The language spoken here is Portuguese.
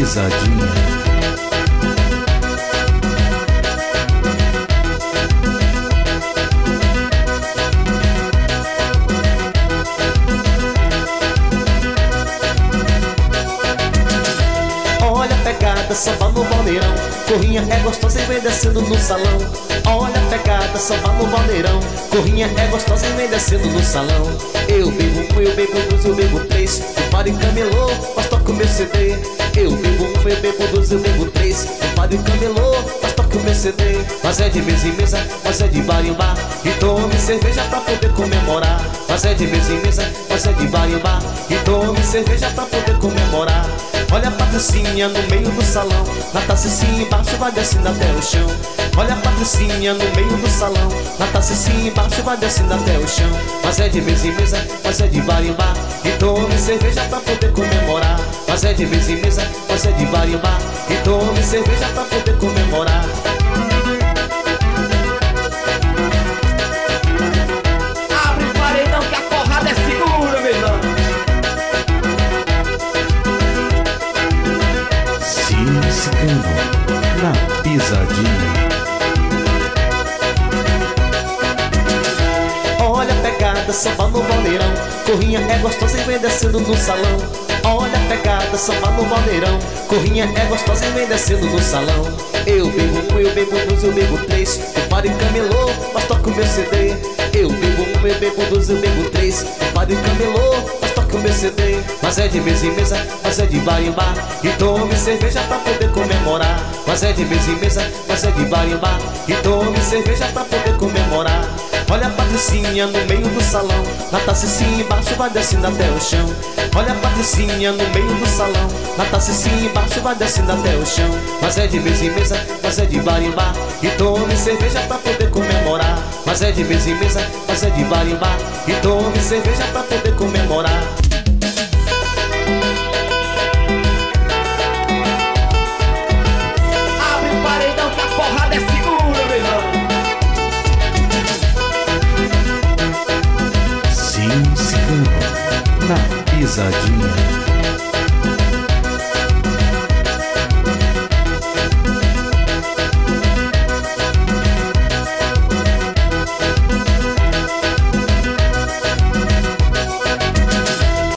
pisadinha. Olha a pegada, samba no bandeirão. Corrinha é gostosa e vem descendo no salão. Olha a pegada, samba no bandeirão. Corrinha é gostosa e vem descendo no salão. Eu bebo um, eu bebo dois, eu bebo três. O padre camelô, mas toca o meu CD. Eu bebo um, eu bebo dois, eu bebo três. O padre camelô, mas toca o meu CD. Mas é de mesa em mesa, mas é de bar em bar. E tome cerveja pra poder comemorar. Mas é de mesa em mesa, mas é de bar em bar. E tome cerveja pra poder comemorar. Olha a Patricinha no meio do salão. Na tacicinha embaixo vai descendo até o chão. Olha a Patricinha no meio do salão. Na tacicinha embaixo vai descendo até o chão. Mas é de mesa em mesa, mas é de bar em bar. E tome cerveja pra poder comemorar. Mas é de mesa em mesa, mas é de bar em bar. E tome cerveja pra poder comemorar. Abre o paredão que a porrada é segura, meu irmão. Cigano na pisadinha. Olha a pegada, samba no bandeirão. Corrinha é gostosa e vem descendo no salão. Olha a pegada, samba no bandeirão. Corrinha é gostosa e vem descendo no salão. Eu bebo um, eu bebo dois, eu bebo três. O padre camelô, mas toca o meu CD. Eu bebo um, eu bebo dois, eu bebo três. O padre camelô, mas toca o meu CD. Mas é de mesa em mesa, mas é de bar em bar. E tome cerveja pra poder comemorar. Mas é de mesa em mesa, mas é de bar em bar. E tome cerveja pra poder comemorar. Olha a Patricinha no meio do salão. Na tacicinha embaixo vai descendo até o chão. Olha a Patricinha no meio do salão. Na tacicinha embaixo vai descendo até o chão. Mas é de mesa em mesa, mas é de bar em bar. E tome cerveja pra poder comemorar. Mas é de mesa em mesa, mas é de bar em bar. E tome cerveja pra poder comemorar. Abre o paredão que a porrada é segura, meu irmão. Cigano na pisadinha.